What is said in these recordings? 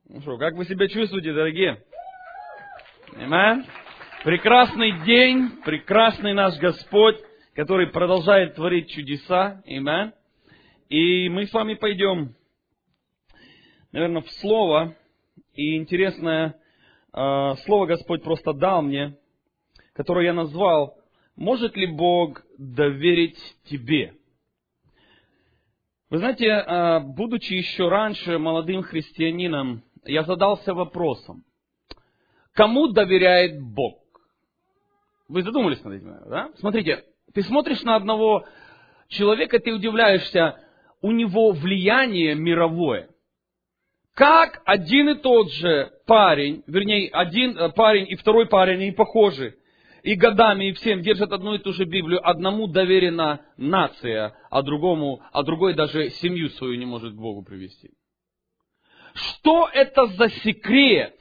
Ну что, как вы себя чувствуете, дорогие? Аминь. Прекрасный день, прекрасный наш Господь, который продолжает творить чудеса. Аминь. И мы с вами пойдем, наверное, в Слово. И интересное Слово Господь просто дал мне, которое я назвал «Может ли Бог доверить тебе?». Вы знаете, будучи еще раньше молодым христианином, я задался вопросом, кому доверяет Бог? Вы задумались над этим, да? Смотрите, ты смотришь на одного человека, ты удивляешься, у него влияние мировое. Как один и тот же парень, вернее, один парень и второй парень, они похожи, и годами, и всем держат одну и ту же Библию, одному доверена нация, а другой даже семью свою не может к Богу привести. Что это за секрет?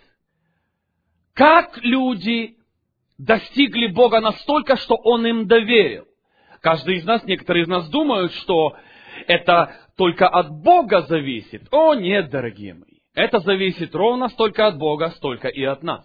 Как люди достигли Бога настолько, что Он им доверил? Каждый из нас, некоторые из нас думают, что это только от Бога зависит. О, нет, дорогие мои. Это зависит ровно столько от Бога, столько и от нас.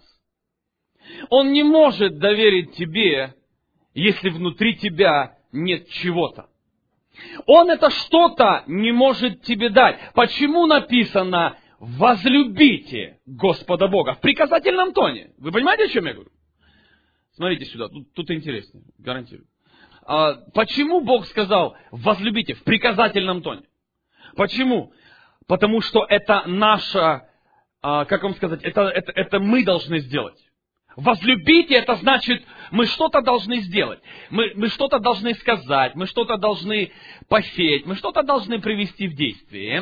Он не может доверить тебе, если внутри тебя нет чего-то. Он это что-то не может тебе дать. Почему написано «возлюбите Господа Бога» в приказательном тоне? Вы понимаете, о чем я говорю? Смотрите сюда, тут интересно, гарантирую. Почему Бог сказал «возлюбите» в приказательном тоне? Почему? Потому что это наша, как вам сказать, это мы должны сделать. Возлюбите, это значит, мы что-то должны сделать. Мы что-то должны сказать, мы что-то должны посеять, мы что-то должны привести в действие.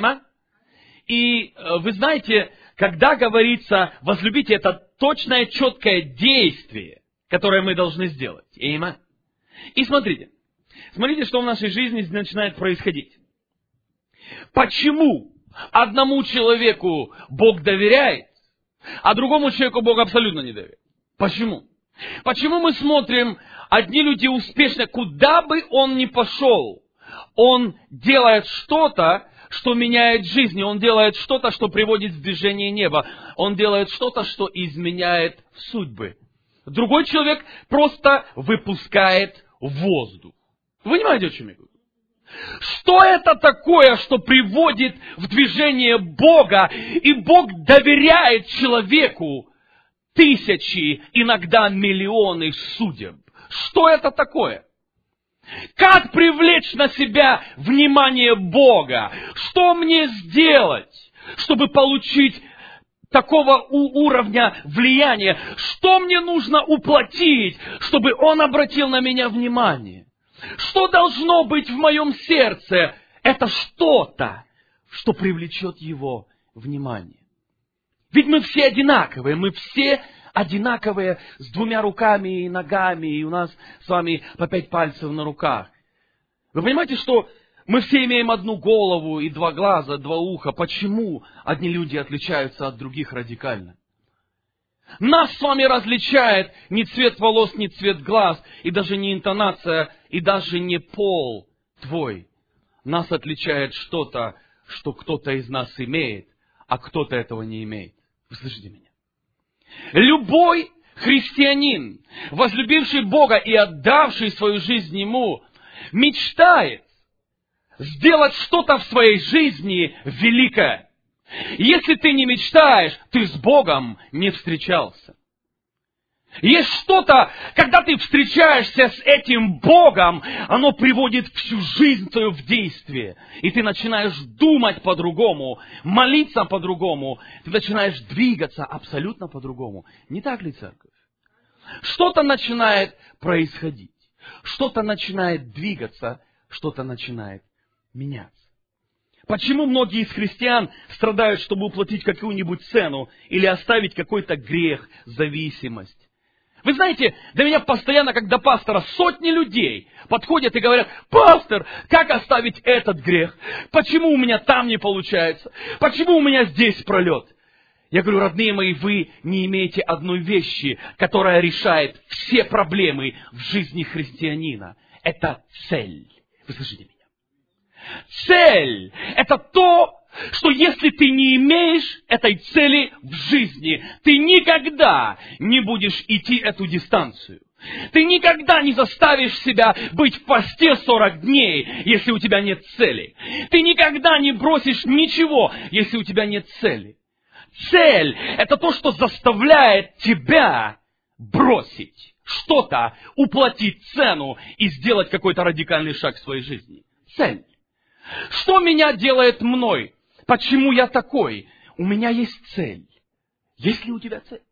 И вы знаете, когда говорится возлюбите, это точное, четкое действие, которое мы должны сделать. И смотрите, что в нашей жизни начинает происходить. Почему одному человеку Бог доверяет, а другому человеку Бог абсолютно не доверяет? Почему? Почему мы смотрим, одни люди успешны, куда бы он ни пошел, он делает что-то, что меняет жизнь, он делает что-то, что приводит в движение неба, он делает что-то, что изменяет судьбы. Другой человек просто выпускает воздух. Вы понимаете, о чем я говорю? Что это такое, что приводит в движение Бога, и Бог доверяет человеку тысячи, иногда миллионы судеб? Что это такое? Как привлечь на себя внимание Бога? Что мне сделать, чтобы получить такого уровня влияния? Что мне нужно уплатить, чтобы Он обратил на меня внимание? Что должно быть в моем сердце? Это что-то, что привлечет Его внимание. Ведь мы все одинаковые, с 2 руками и ногами, и у нас с вами по 5 пальцев на руках. Вы понимаете, что мы все имеем одну голову и 2 глаза, 2 уха. Почему одни люди отличаются от других радикально? Нас с вами различает не цвет волос, не цвет глаз, и даже не интонация, и даже не пол твой. Нас отличает что-то, что кто-то из нас имеет, а кто-то этого не имеет. Вы слышите меня? Любой христианин, возлюбивший Бога и отдавший свою жизнь Ему, мечтает сделать что-то в своей жизни великое. Если ты не мечтаешь, ты с Богом не встречался. Есть что-то, когда ты встречаешься с этим Богом, оно приводит всю жизнь твою в действие. И ты начинаешь думать по-другому, молиться по-другому. Ты начинаешь двигаться абсолютно по-другому. Не так ли, церковь? Что-то начинает происходить. Что-то начинает двигаться, что-то начинает меняться. Почему многие из христиан страдают, чтобы уплатить какую-нибудь цену или оставить какой-то грех, зависимость? Вы знаете, до меня постоянно, как до пастора, сотни людей подходят и говорят: пастор, как оставить этот грех? Почему у меня там не получается? Почему у меня здесь пролет? Я говорю: родные мои, вы не имеете одной вещи, которая решает все проблемы в жизни христианина. Это цель. Вы слышите меня? Цель – это то, что если ты не имеешь этой цели в жизни, ты никогда не будешь идти эту дистанцию. Ты никогда не заставишь себя быть в посте 40 дней, если у тебя нет цели. Ты никогда не бросишь ничего, если у тебя нет цели. Цель – это то, что заставляет тебя бросить что-то, уплатить цену и сделать какой-то радикальный шаг в своей жизни. Цель. Что меня делает мной? Почему я такой? У меня есть цель. Есть ли у тебя цель?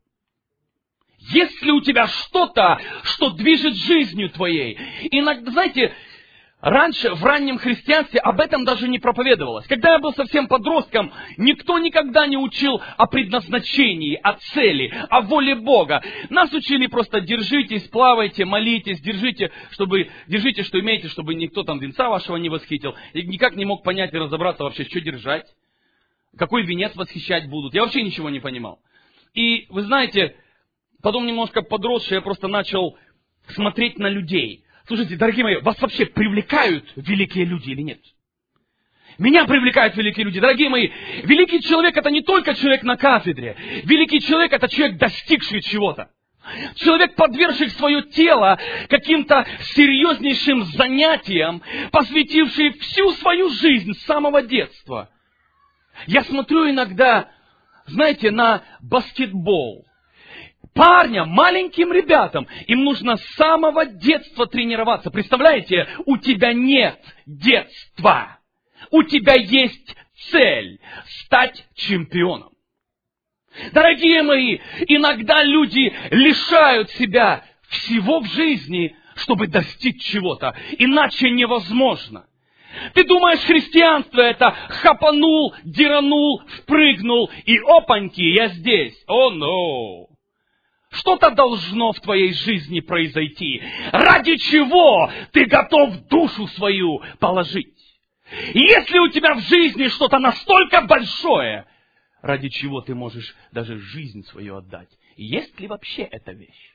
Есть ли у тебя что-то, что движет жизнью твоей? Иногда, знаете, раньше, в раннем христианстве, об этом даже не проповедовалось. Когда я был совсем подростком, никто никогда не учил о предназначении, о цели, о воле Бога. Нас учили просто: держитесь, плавайте, молитесь, держите, что имеете, чтобы никто там венца вашего не восхитил. И никак не мог понять и разобраться вообще, что держать, какой венец восхищать будут. Я вообще ничего не понимал. И вы знаете, потом немножко подросший, я просто начал смотреть на людей. Слушайте, дорогие мои, вас вообще привлекают великие люди или нет? Меня привлекают великие люди. Дорогие мои, великий человек — это не только человек на кафедре. Великий человек — это человек, достигший чего-то. Человек, подвергший свое тело каким-то серьезнейшим занятиям, посвятивший всю свою жизнь с самого детства. Я смотрю иногда, знаете, на баскетбол. Парням, маленьким ребятам, им нужно с самого детства тренироваться. Представляете, у тебя нет детства. У тебя есть цель — стать чемпионом. Дорогие мои, иногда люди лишают себя всего в жизни, чтобы достичь чего-то. Иначе невозможно. Ты думаешь, христианство — это хапанул, деранул, впрыгнул и опаньки, я здесь. О, no. Что-то должно в твоей жизни произойти. Ради чего ты готов душу свою положить? Если у тебя в жизни что-то настолько большое, ради чего ты можешь даже жизнь свою отдать? Есть ли вообще эта вещь?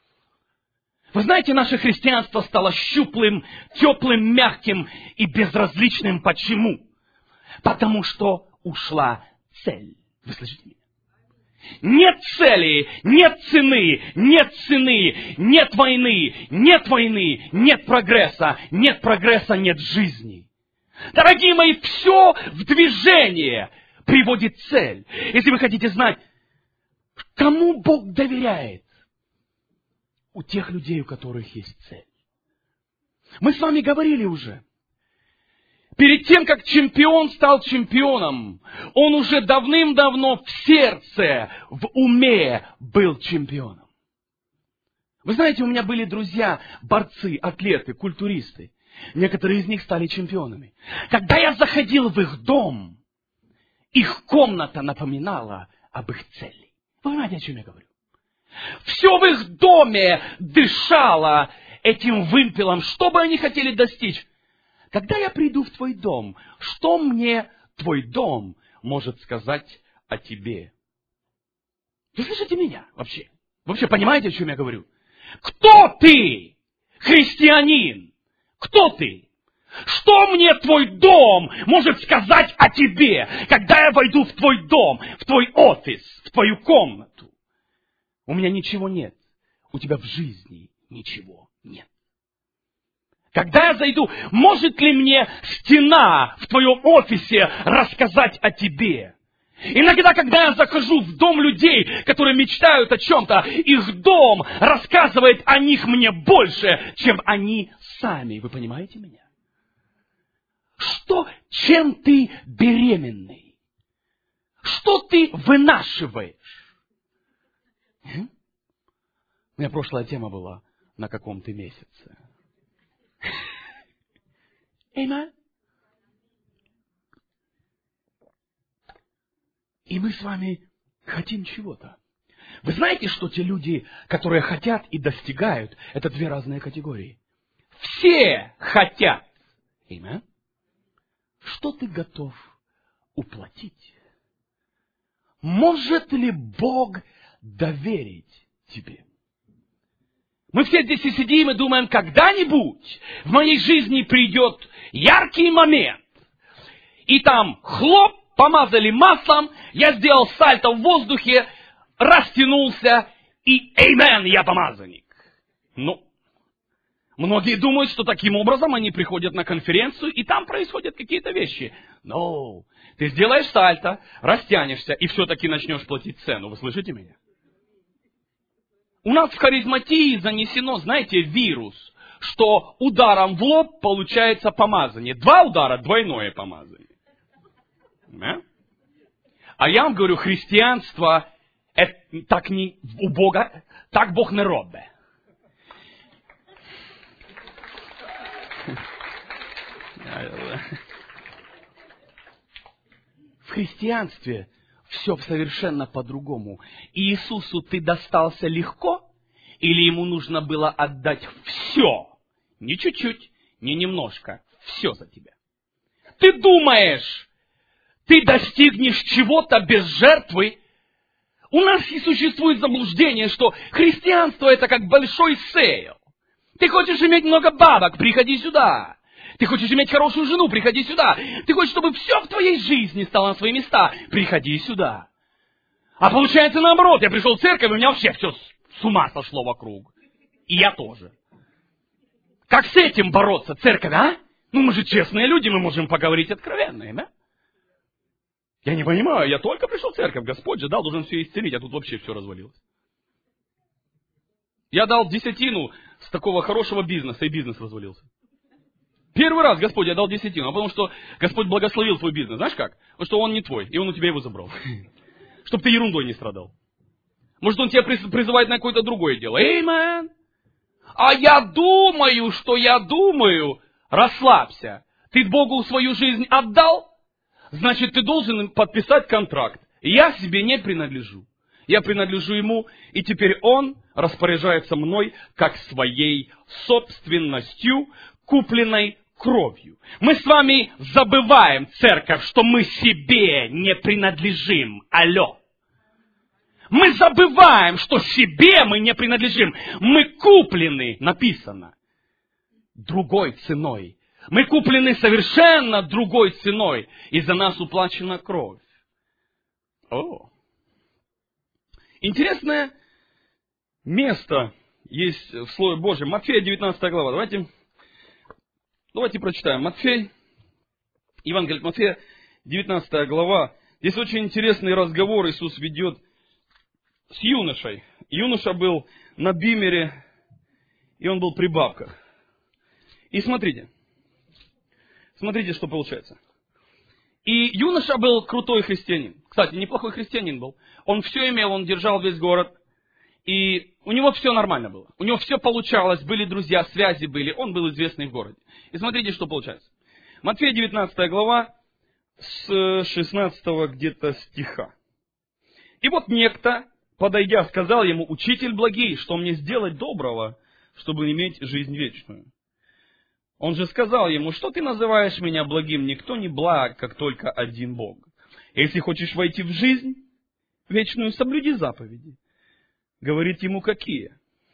Вы знаете, наше христианство стало щуплым, теплым, мягким и безразличным. Почему? Потому что ушла цель. Вы слышите меня? Нет цели, нет цены, нет войны, нет прогресса, нет жизни. Дорогие мои, все в движение приводит цель. Если вы хотите знать, кому Бог доверяет, у тех людей, у которых есть цель. Мы с вами говорили уже. Перед тем, как чемпион стал чемпионом, он уже давным-давно в сердце, в уме был чемпионом. Вы знаете, у меня были друзья, борцы, атлеты, культуристы. Некоторые из них стали чемпионами. Когда я заходил в их дом, их комната напоминала об их цели. Вы знаете, о чем я говорю? Все в их доме дышало этим вымпелом, что бы они хотели достичь. Когда я приду в твой дом, что мне твой дом может сказать о тебе? Вы слышите меня вообще? Вы вообще понимаете, о чем я говорю? Кто ты, христианин? Кто ты? Что мне твой дом может сказать о тебе, когда я войду в твой дом, в твой офис, в твою комнату? У меня ничего нет. У тебя в жизни ничего нет. Когда я зайду, может ли мне стена в твоем офисе рассказать о тебе? Иногда, когда я захожу в дом людей, которые мечтают о чем-то, их дом рассказывает о них мне больше, чем они сами. Вы понимаете меня? Чем ты беременный? Что ты вынашиваешь? У меня прошлая тема была на каком ты месяце. Amen. И мы с вами хотим чего-то. Вы знаете, что те люди, которые хотят и достигают, это две разные категории. Все хотят. Amen. Что ты готов уплатить? Может ли Бог доверить тебе? Мы все здесь и сидим и думаем, когда-нибудь в моей жизни придет яркий момент. И там хлоп, помазали маслом, я сделал сальто в воздухе, растянулся, и «Эймен, я помазанник». Ну, многие думают, что таким образом они приходят на конференцию, и там происходят какие-то вещи. Но ты сделаешь сальто, растянешься, и все-таки начнешь платить цену. Вы слышите меня? У нас в харизматии занесено, знаете, вирус, что ударом в лоб получается помазание. 2 удара, двойное помазание. Да? А я вам говорю, христианство, так не у Бога, так Бог не робить. В христианстве все совершенно по-другому. Иисусу ты достался легко, или ему нужно было отдать все? Не чуть-чуть, не немножко, все за тебя. Ты думаешь, ты достигнешь чего-то без жертвы? У нас и существует заблуждение, что христианство это как большой сейл. Ты хочешь иметь много бабок, приходи сюда. Ты хочешь иметь хорошую жену, приходи сюда. Ты хочешь, чтобы все в твоей жизни стало на свои места, приходи сюда. А получается наоборот, я пришел в церковь, и у меня вообще все с ума сошло вокруг. И я тоже. Как с этим бороться, церковь, а? Ну мы же честные люди, мы можем поговорить откровенно, да? Я не понимаю, я только пришел в церковь, Господь же дал, должен все исцелить, а тут вообще все развалилось. Я дал 10 с такого хорошего бизнеса, и бизнес развалился. Первый раз, Господь, я дал 10, потому что Господь благословил твой бизнес. Знаешь как? Потому что он не твой, и он у тебя его забрал. Чтобы ты ерундой не страдал. Может, он тебя призывает на какое-то другое дело. Эймен! А я думаю, что я думаю. Расслабься. Ты Богу свою жизнь отдал? Значит, ты должен подписать контракт. Я себе не принадлежу. Я принадлежу ему, и теперь он распоряжается мной, как своей собственностью, купленной кровью. Мы с вами забываем, церковь, что мы себе не принадлежим. Алло. Мы забываем, что себе мы не принадлежим. Мы куплены, написано, другой ценой. Мы куплены совершенно другой ценой. И за нас уплачена кровь. О. Интересное место есть в Слове Божьем. Матфея 19 глава. Давайте прочитаем. Матфей, Евангелие от Матфея, 19 глава. Здесь очень интересный разговор Иисус ведет с юношей. Юноша был на бимере, и он был при бабках. И смотрите, что получается. И юноша был крутой христианин. Кстати, неплохой христианин был. Он все имел, он держал весь город. И у него все нормально было. У него все получалось, были друзья, связи были. Он был известный в городе. И смотрите, что получается. Матфея 19 глава, с 16 где-то стиха. И вот некто, подойдя, сказал ему: «Учитель благий, что мне сделать доброго, чтобы иметь жизнь вечную?» Он же сказал ему: «Что ты называешь меня благим? Никто не благ, как только один Бог. Если хочешь войти в жизнь вечную, соблюди заповеди». Говорит ему: «Какие?»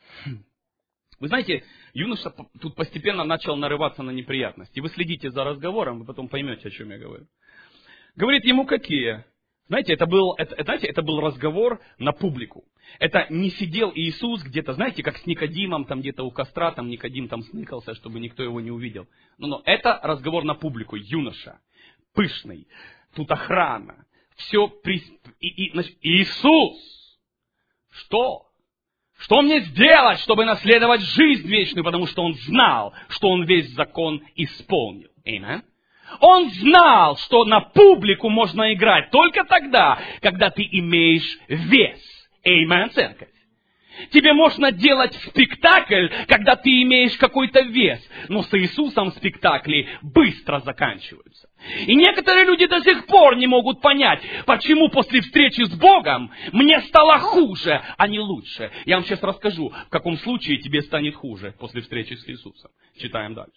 Вы знаете, юноша тут постепенно начал нарываться на неприятности. Вы следите за разговором, вы потом поймете, о чем я говорю. Говорит ему: «Какие?» Знаете, это был разговор на публику. Это не сидел Иисус где-то, знаете, как с Никодимом, там где-то у костра, там Никодим там сныкался, чтобы никто его не увидел. Но это разговор на публику. Юноша, пышный, тут охрана. Все значит, Иисус, что? Что мне сделать, чтобы наследовать жизнь вечную? Потому что он знал, что он весь закон исполнил. Аминь. Он знал, что на публику можно играть только тогда, когда ты имеешь вес. Аминь, церковь. Тебе можно делать спектакль, когда ты имеешь какой-то вес. Но с Иисусом спектакли быстро заканчиваются. И некоторые люди до сих пор не могут понять, почему после встречи с Богом мне стало хуже, а не лучше. Я вам сейчас расскажу, в каком случае тебе станет хуже после встречи с Иисусом. Читаем дальше.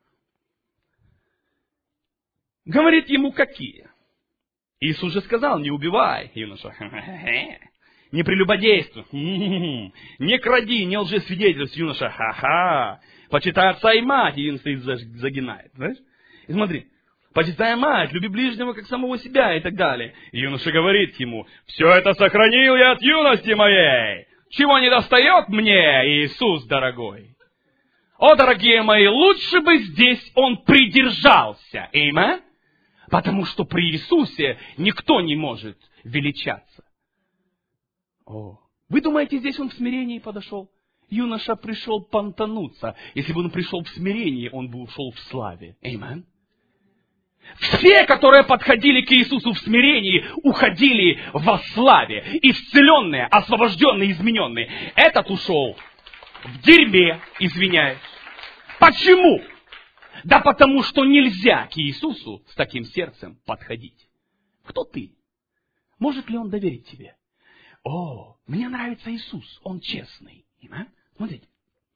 Говорит ему: «Какие?» Иисус же сказал: «Не убивай, юноша, не прелюбодействуй, не кради, не лжесвидетельствуй, юноша, ха-ха, почитай отца и мать», и он стоит загинает. Знаешь? И смотри, почитай мать, люби ближнего, как самого себя и так далее. И юноша говорит ему, все это сохранил я от юности моей. Чего не достает мне, Иисус дорогой? О, дорогие мои, лучше бы здесь он придержался. Аминь. Потому что при Иисусе никто не может величаться. О, вы думаете, здесь он в смирении подошел? Юноша пришел понтануться. Если бы он пришел в смирении, он бы ушел в славе. Аминь. Все, которые подходили к Иисусу в смирении, уходили во славе. Исцеленные, освобожденные, измененные. Этот ушел в дерьме, извиняюсь. Почему? Да потому что нельзя к Иисусу с таким сердцем подходить. Кто ты? Может ли он доверить тебе? О, мне нравится Иисус, он честный. Смотрите.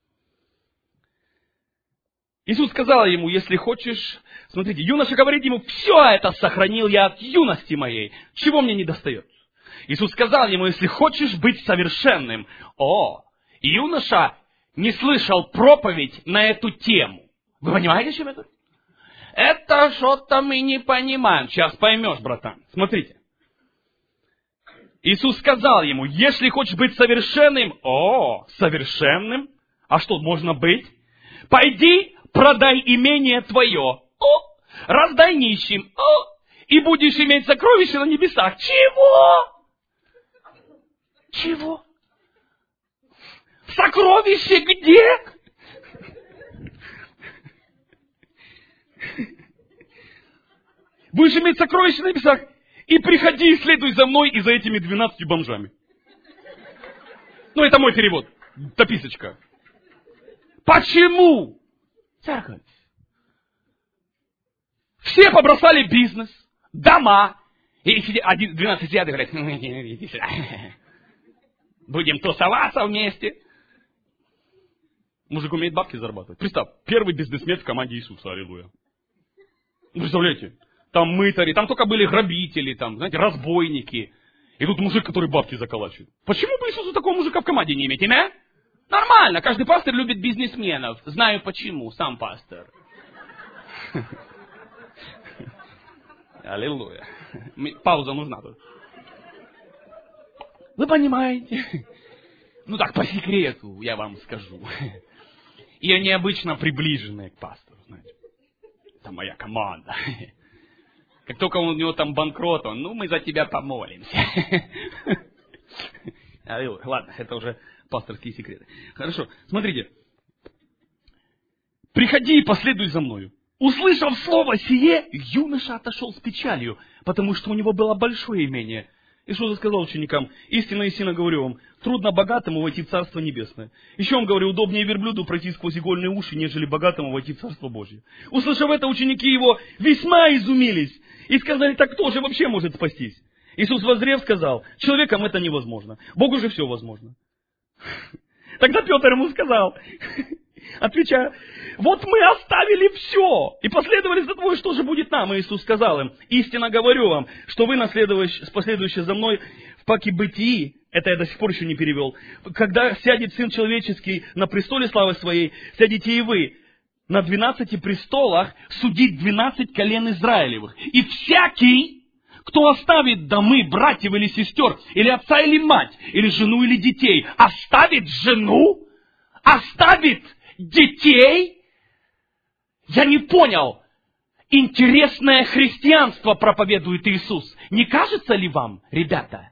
Иисус сказал ему, если хочешь... Смотрите, юноша говорит ему, все это сохранил я от юности моей. Чего мне не достает? Иисус сказал ему, если хочешь быть совершенным. О, юноша не слышал проповедь на эту тему. Вы понимаете, что это? Это что-то мы не понимаем. Сейчас поймешь, братан. Смотрите. Иисус сказал ему, если хочешь быть совершенным, совершенным, а что можно быть? Пойди, продай имение твое, раздай нищим, и будешь иметь сокровища на небесах. Чего? Чего? Сокровище где? Будешь иметь сокровища на небесах. И приходи и следуй за мной и за этими 12 бомжами. Ну, это мой перевод. Дописочка. Почему? Церковь. Все побросали бизнес, дома. И 12 сидят и говорят, иди сюда. Будем тусоваться вместе. Мужик умеет бабки зарабатывать. Представь, первый бизнесмен в команде Иисуса, аллилуйя. Представляете? Там мытари, там только были грабители, там, знаете, разбойники. И тут мужик, который бабки заколачивает. Почему бы Иисусу такого мужика в команде не иметь, имя? Нормально, каждый пастор любит бизнесменов. Знаю почему, сам пастор. Аллилуйя. Пауза нужна тут. Вы понимаете? Ну так, по секрету я вам скажу. И они обычно приближенные к пастору, знаете. Это моя команда. Как только у него там банкрот, мы за тебя помолимся. Ладно, это уже пасторские секреты. Хорошо, смотрите. Приходи и последуй за мною. Услышав слово сие, юноша отошел с печалью, потому что у него было большое имение. Иисус сказал ученикам, истинно, истинно говорю вам, трудно богатому войти в Царство Небесное. Еще он говорил, удобнее верблюду пройти сквозь игольные уши, нежели богатому войти в Царство Божье. Услышав это, ученики его весьма изумились и сказали, так кто же вообще может спастись? Иисус воззрев сказал, человеком это невозможно, Богу же все возможно. Тогда Петр ему сказал, отвечая, вот мы оставили все и последовали за тобой, что же будет нам? И Иисус сказал им, истинно говорю вам, что вы, последующие за мной в паке бытии, это я до сих пор еще не перевел, когда сядет Сын Человеческий на престоле славы своей, сядете и вы на 12 престолах судить 12 колен Израилевых. И всякий, кто оставит домы, братьев или сестер, или отца или мать, или жену или детей, оставит жену, оставит детей, я не понял. Интересное христианство проповедует Иисус. Не кажется ли вам, ребята?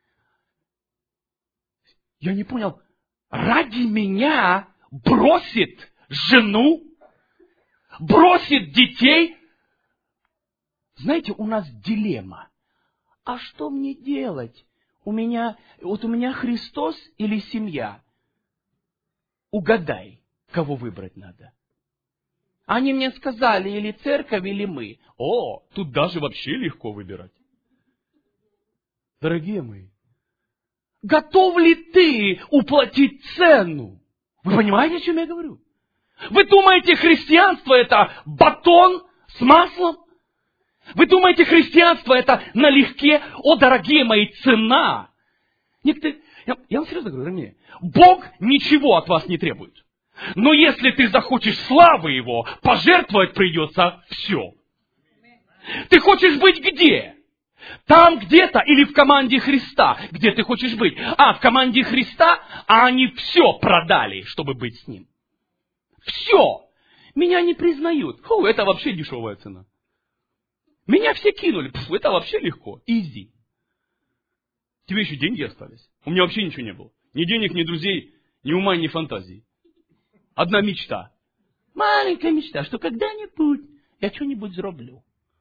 Я не понял. Ради меня бросит жену, бросит детей. Знаете, у нас дилемма. А что мне делать? У меня Христос или семья? Угадай, кого выбрать надо. Они мне сказали, или церковь, или мы. Тут даже вообще легко выбирать. Дорогие мои, готов ли ты уплатить цену? Вы понимаете, о чем я говорю? Вы думаете, христианство это батон с маслом? Вы думаете, христианство это налегке? О, дорогие мои, цена. Я вам серьезно говорю, дорогие, Бог ничего от вас не требует. Но если ты захочешь славы Его, пожертвовать придется все. Ты хочешь быть где? Там где-то или в команде Христа? Где ты хочешь быть? В команде Христа, а они все продали, чтобы быть с Ним. Все. Меня не признают. Это вообще дешевая цена. Меня все кинули. Это вообще легко. Изи. Тебе еще деньги остались. У меня вообще ничего не было. Ни денег, ни друзей, ни ума, ни фантазии. Одна мечта. Маленькая мечта, что когда-нибудь я что-нибудь зроблю.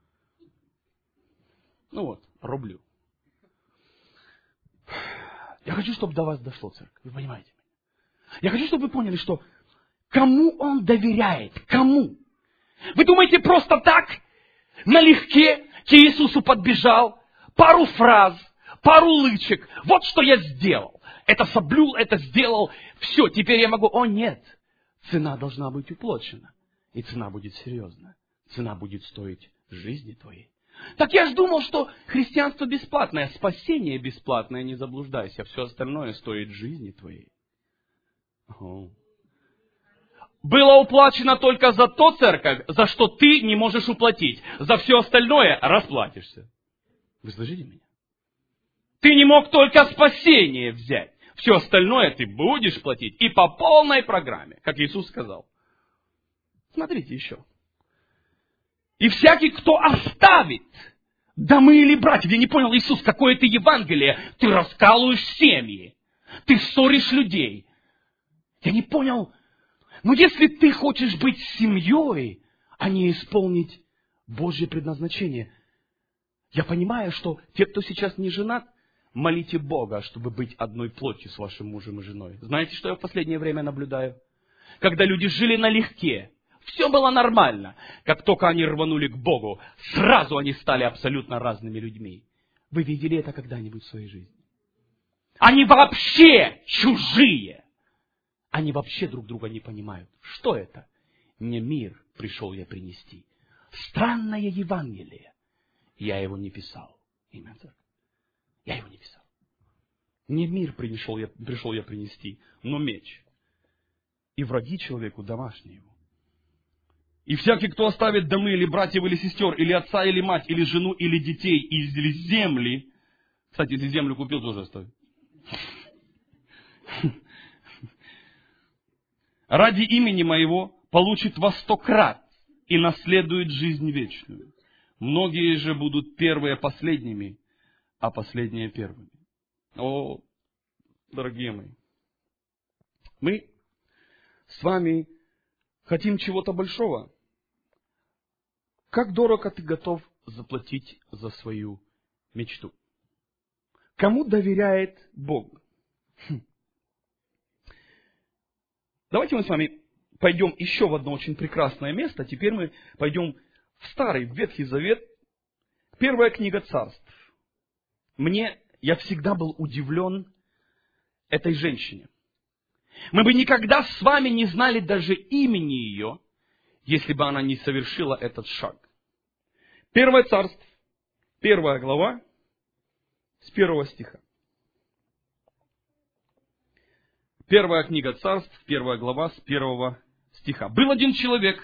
Рублю. Я хочу, чтобы до вас дошло, церковь. Вы понимаете меня? Я хочу, чтобы вы поняли, что кому он доверяет? Кому? Вы думаете, просто так, налегке к Иисусу подбежал, пару фраз, пару лычек. Вот что я сделал. Это соблюл, это сделал. Все, теперь я могу. Нет. Цена должна быть уплачена. И цена будет серьезная. Цена будет стоить жизни твоей. Так я ж думал, что христианство бесплатное, спасение бесплатное, не заблуждайся. Все остальное стоит жизни твоей. Было уплачено только за то, церковь, за что ты не можешь уплатить. За все остальное расплатишься. Вы слышите меня? Ты не мог только спасение взять. Все остальное ты будешь платить. И по полной программе, как Иисус сказал. Смотрите еще. И всякий, кто оставит домы или братьев. Я не понял, Иисус, какое ты Евангелие? Ты раскалываешь семьи. Ты ссоришь людей. Я не понял. Но если ты хочешь быть семьей, а не исполнить Божье предназначение, я понимаю, что те, кто сейчас не женат, молите Бога, чтобы быть одной плотью с вашим мужем и женой. Знаете, что я в последнее время наблюдаю? Когда люди жили налегке, все было нормально. Как только они рванули к Богу, сразу они стали абсолютно разными людьми. Вы видели это когда-нибудь в своей жизни? Они вообще чужие. Они вообще друг друга не понимают. Что это? Не мир пришел я принести. Странное Евангелие. Я его не писал. Я его не писал. Не мир пришел я принести, но меч. И враги человеку домашние его. И всякий, кто оставит домы, или братьев, или сестер, или отца, или мать, или жену, или детей, или земли. Кстати, если землю купил, тоже оставь. Ради имени моего получит во 100 крат и наследует жизнь вечную. Многие же будут первые последними, а последние первыми. О, дорогие мои, мы с вами хотим чего-то большого. Как дорого ты готов заплатить за свою мечту? Кому доверяет Бог? Давайте мы с вами пойдем еще в одно очень прекрасное место. Теперь мы пойдем в Старый, в Ветхий Завет. Первая книга Царств. Я всегда был удивлен этой женщине. Мы бы никогда с вами не знали даже имени ее, если бы она не совершила этот шаг. Первое Царство, 1 глава, с 1 стиха. Первая книга Царств, 1 глава, с 1 стиха. Был один человек,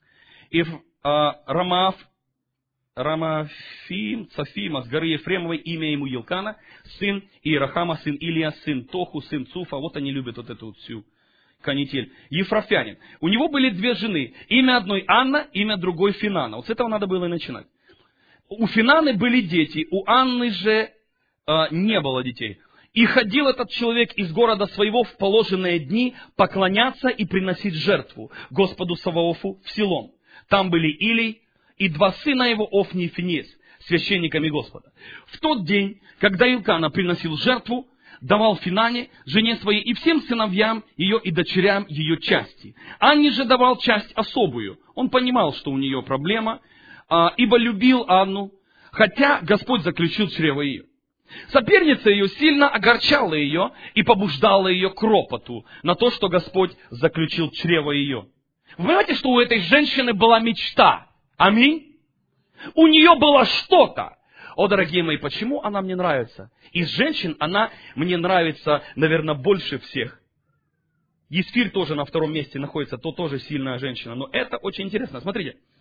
Цафима, с горы Ефремовой, имя ему Елкана, сын Иерахама, сын Илия, сын Тоху, сын Цуфа. Вот они любят вот эту вот всю канитель. Ефрафянин. У него были 2 жены. Имя одной Анна, имя другой Финана. Вот с этого надо было и начинать. У Финаны были дети, у Анны же не было детей. И ходил этот человек из города своего в положенные дни поклоняться и приносить жертву Господу Саваофу в Силом. Там были Илий и 2 сына его, Офни и Финес, священниками Господа. В тот день, когда Илкана приносил жертву, давал Финане, жене своей, и всем сыновьям ее и дочерям ее части. Анне же давал часть особую. Он понимал, что у нее проблема, ибо любил Анну, хотя Господь заключил чрево ее. Соперница ее сильно огорчала ее и побуждала ее к ропоту на то, что Господь заключил чрево ее. Вы понимаете, что у этой женщины была мечта? Аминь. У нее было что-то. О, дорогие мои, почему она мне нравится? Из женщин она мне нравится, наверное, больше всех. Есфирь тоже на 2 месте находится, то тоже сильная женщина. Но это очень интересно. Смотрите.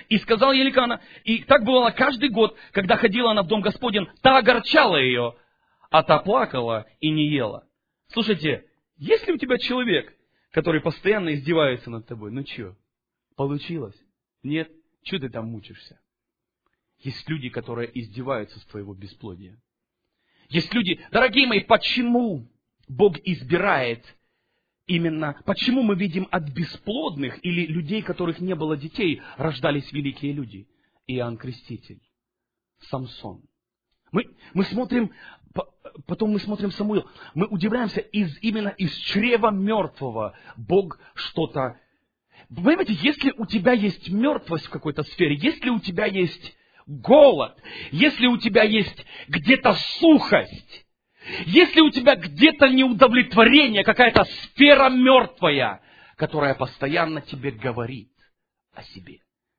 И сказал Елкана, и так бывало каждый год, когда ходила она в дом Господень, та огорчала ее, а та плакала и не ела. Слушайте, есть ли у тебя человек, который постоянно издевается над тобой? Ну что, получилось? Нет? Чего ты там мучишься? Есть люди, которые издеваются с твоего бесплодия. Есть люди, дорогие мои, почему Бог избирает именно, почему мы видим от бесплодных или людей, которых не было детей, рождались великие люди? Иоанн Креститель, Самсон. Мы смотрим, потом мы смотрим Самуил, мы удивляемся, именно из чрева мертвого Бог что-то... Понимаете, если у тебя есть мертвость в какой-то сфере, если у тебя есть голод, если у тебя есть где-то сухость, если у тебя где-то неудовлетворение, какая-то сфера мертвая, которая постоянно тебе говорит о себе.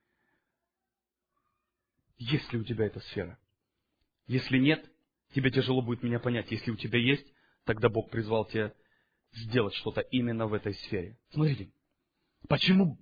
Есть ли у тебя эта сфера? Если нет, тебе тяжело будет меня понять. Если у тебя есть, тогда Бог призвал тебя сделать что-то именно в этой сфере. Смотрите, почему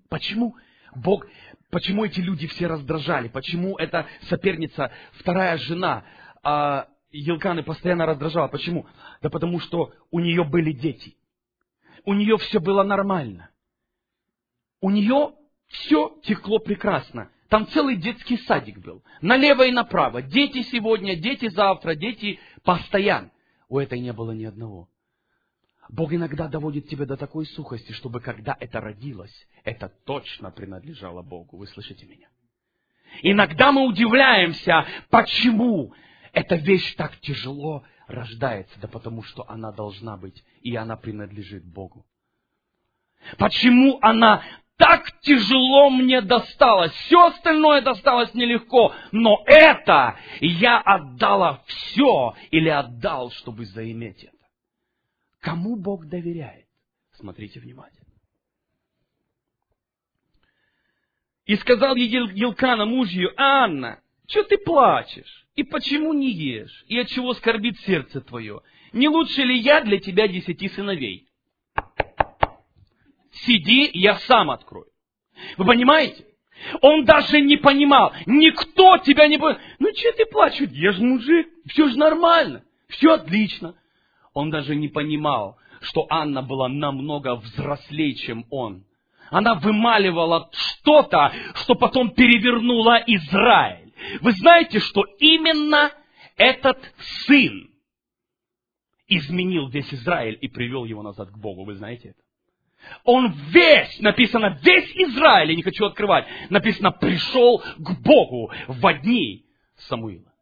эти люди все раздражали? Почему эта соперница, вторая жена Елканы постоянно раздражала? Почему? Да потому что у нее были дети. У нее все было нормально. У нее все текло прекрасно. Там целый детский садик был. Налево и направо. Дети сегодня, дети завтра, дети постоянно. У этой не было ни одного. Бог иногда доводит тебя до такой сухости, чтобы когда это родилось, это точно принадлежало Богу. Вы слышите меня? Иногда мы удивляемся, почему эта вещь так тяжело рождается. Да потому что она должна быть, и она принадлежит Богу. Почему она так тяжело мне досталось? Все остальное досталось нелегко, но это я отдала все или отдал, чтобы заиметь это. Кому Бог доверяет? Смотрите внимательно. И сказал ей Елкана, муж ее: Анна, что ты плачешь? И почему не ешь? И от чего скорбит сердце твое? Не лучше ли я для тебя 10 сыновей? Сиди, я сам открою. Вы понимаете? Он даже не понимал. Никто тебя не понимал. Ну, что ты плачешь? Я же мужик. Все же нормально. Все отлично. Он даже не понимал, что Анна была намного взрослее, чем он. Она вымаливала что-то, что потом перевернуло Израиль. Вы знаете, что именно этот сын изменил весь Израиль и привел его назад к Богу. Вы знаете это? Он весь, написано, весь Израиль, я не хочу открывать, написано, пришел к Богу в дни Самуила.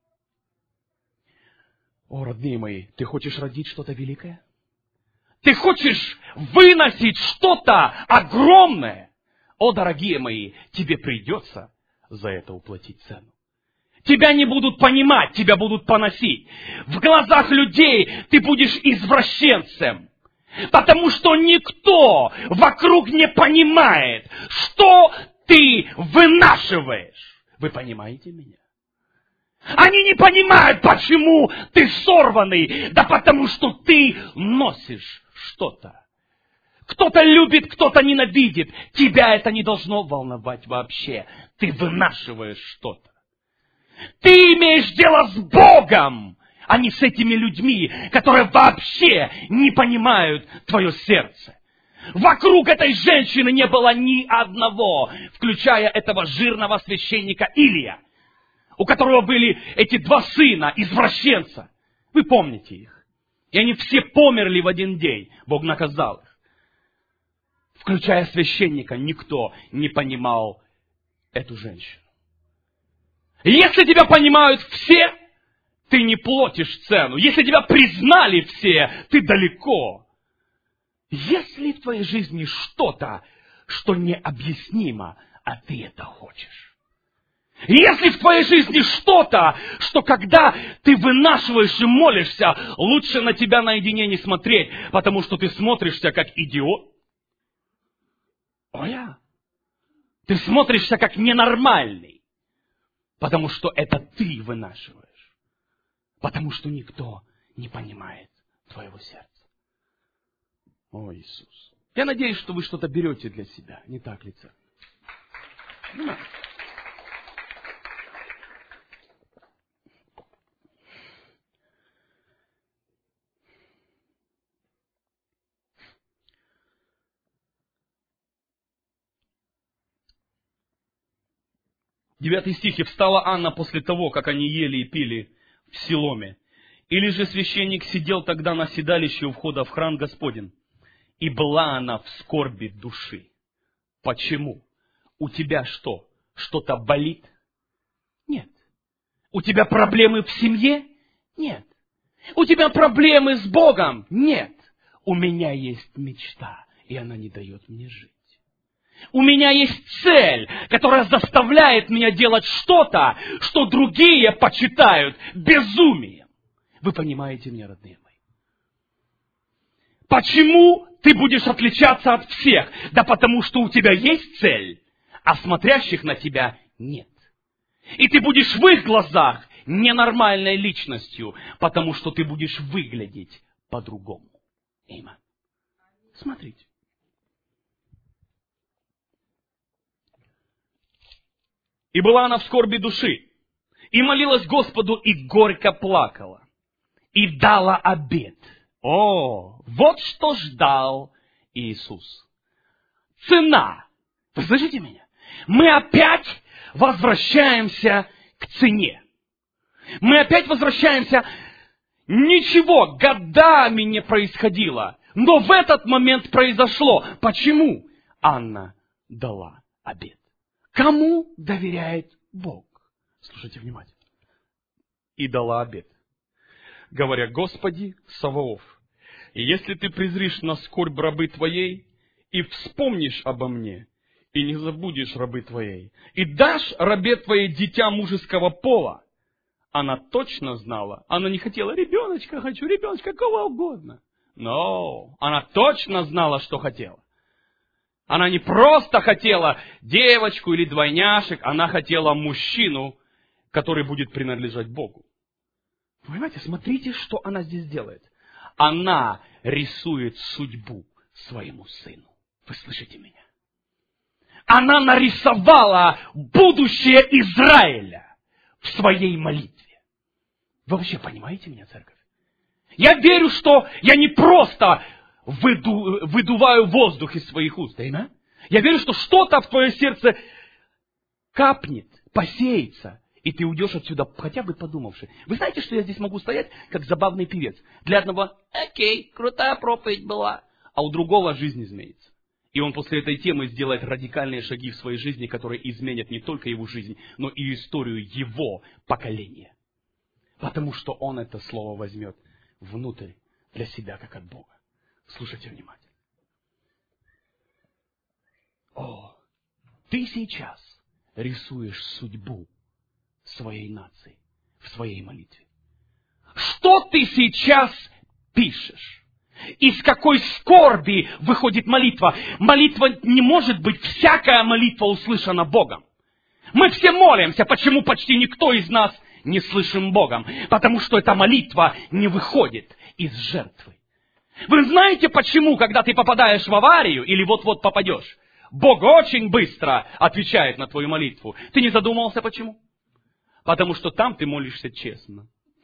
О, родные мои, ты хочешь родить что-то великое? Ты хочешь выносить что-то огромное? О, дорогие мои, тебе придется за это уплатить цену. Тебя не будут понимать, тебя будут поносить. В глазах людей ты будешь извращенцем. Потому что никто вокруг не понимает, что ты вынашиваешь. Вы понимаете меня? Они не понимают, почему ты сорванный. Да потому что ты носишь что-то. Кто-то любит, кто-то ненавидит. Тебя это не должно волновать вообще. Ты вынашиваешь что-то. Ты имеешь дело с Богом, а не с этими людьми, которые вообще не понимают твое сердце. Вокруг этой женщины не было ни одного, включая этого жирного священника Илия, у которого были эти 2 сына, извращенца. Вы помните их. И они все померли в один день. Бог наказал их. Включая священника, никто не понимал эту женщину. Если тебя понимают все, ты не платишь цену. Если тебя признали все, ты далеко. Если в твоей жизни что-то, что необъяснимо, а ты это хочешь. Если в твоей жизни что-то, что когда ты вынашиваешь и молишься, лучше на тебя наедине не смотреть, потому что ты смотришься как идиот. Ты смотришься как ненормальный. Потому что это ты вынашиваешь. Потому что никто не понимает твоего сердца. О, Иисус. Я надеюсь, что вы что-то берете для себя. Не так ли, церковь? 9 стих. «И встала Анна после того, как они ели и пили в Силоме. Или же священник сидел тогда на седалище у входа в храм Господень. И была она в скорби души». Почему? У тебя что? Что-то болит? Нет. У тебя проблемы в семье? Нет. У тебя проблемы с Богом? Нет. У меня есть мечта, и она не дает мне жить. У меня есть цель, которая заставляет меня делать что-то, что другие почитают безумием. Вы понимаете меня, родные мои? Почему ты будешь отличаться от всех? Да потому что у тебя есть цель, а смотрящих на тебя нет. И ты будешь в их глазах ненормальной личностью, потому что ты будешь выглядеть по-другому. Аминь. Смотрите. «И была она в скорби души, и молилась Господу, и горько плакала, и дала обет». О, вот что ждал Иисус. Цена. Вы слышите меня? Мы опять возвращаемся к цене. Мы опять возвращаемся. Ничего годами не происходило, но в этот момент произошло. Почему? Анна дала обет. Кому доверяет Бог? Слушайте внимательно. И дала обет, говоря: «Господи Саваоф, если ты презришь на скорбь рабы твоей, и вспомнишь обо мне, и не забудешь рабы твоей, и дашь рабе твоей дитя мужеского пола». Она точно знала, она не хотела ребеночка, хочу ребеночка, кого угодно. Но она точно знала, что хотела. Она не просто хотела девочку или двойняшек, она хотела мужчину, который будет принадлежать Богу. Вы понимаете, смотрите, что она здесь делает. Она рисует судьбу своему сыну. Вы слышите меня? Она нарисовала будущее Израиля в своей молитве. Вы вообще понимаете меня, церковь? Я верю, что я не просто выдуваю воздух из своих уст. Аминь? Я верю, что что-то в твое сердце капнет, посеется, и ты уйдешь отсюда, хотя бы подумавши. Вы знаете, что я здесь могу стоять, как забавный певец? Для одного: окей, крутая проповедь была, а у другого жизнь изменится. И он после этой темы сделает радикальные шаги в своей жизни, которые изменят не только его жизнь, но и историю его поколения. Потому что он это слово возьмет внутрь для себя, как от Бога. Слушайте внимательно. О, ты сейчас рисуешь судьбу своей нации в своей молитве. Что ты сейчас пишешь? Из какой скорби выходит молитва? Молитва не может быть, всякая молитва услышана Богом. Мы все молимся, почему почти никто из нас не слышим Богом? Потому что эта молитва не выходит из жертвы. Вы знаете, почему, когда ты попадаешь в аварию или вот-вот попадешь, Бог очень быстро отвечает на твою молитву? Ты не задумывался, почему? Потому что там ты молишься честно.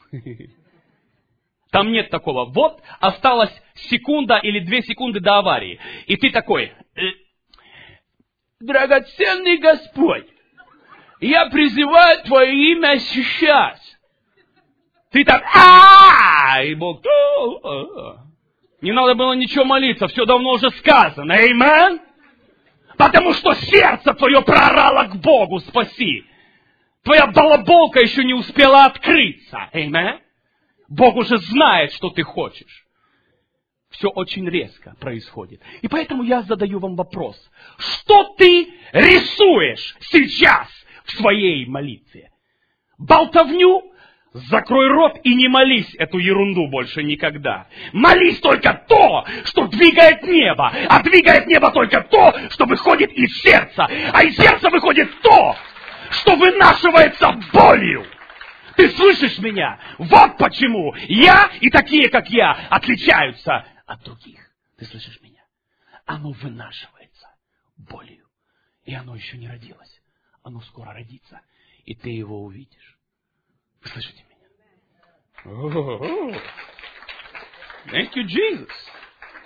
Там нет такого: вот осталась секунда или 2 секунды до аварии. И ты такой: драгоценный Господь, я призываю Твое имя сейчас. Ты так: и Бог: не надо было ничего молиться, все давно уже сказано. Аминь. Потому что сердце твое проорало к Богу: спаси. Твоя балаболка еще не успела открыться. Аминь. Бог уже знает, что ты хочешь. Все очень резко происходит. И поэтому я задаю вам вопрос. Что ты рисуешь сейчас в своей молитве? Болтовню? Закрой рот и не молись эту ерунду больше никогда. Молись только то, что двигает небо. А двигает небо только то, что выходит из сердца. А из сердца выходит то, что вынашивается болью. Ты слышишь меня? Вот почему я и такие, как я, отличаются от других. Ты слышишь меня? Оно вынашивается болью. И оно еще не родилось. Оно скоро родится. И ты его увидишь. Вы слышите меня? Thank you, Jesus.